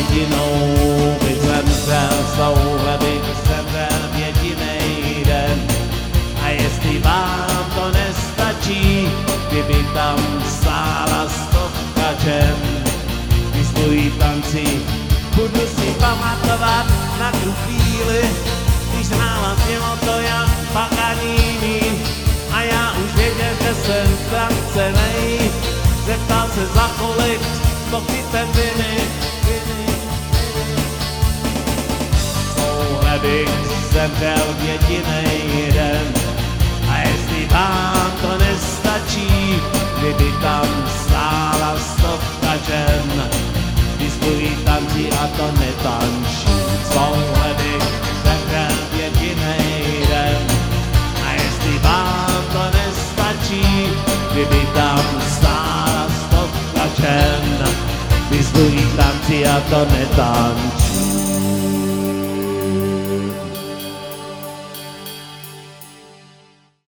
jedinou bych zemřel, s touhle bych zemřel v jedinej den. A jestli vám to nestačí, kdyby tam stála 100 žen, když stojí tanci, budu si pamatovat na tu chvíli, když hrála mělo to Jan Paganini. A já už věděl, že jsem ztracenej, zeptal se za kolik, to chytem viny. Touhle bych zemřel v jedinej den. A jestli vám to nestačí, kdyby tam stála 100 žen, diskují tanci a to netančí. Touhle bych zemřel v jedinej den. A jestli vám to nestačí, kdyby tam stála 100 žen, diskují tanci a to netančí.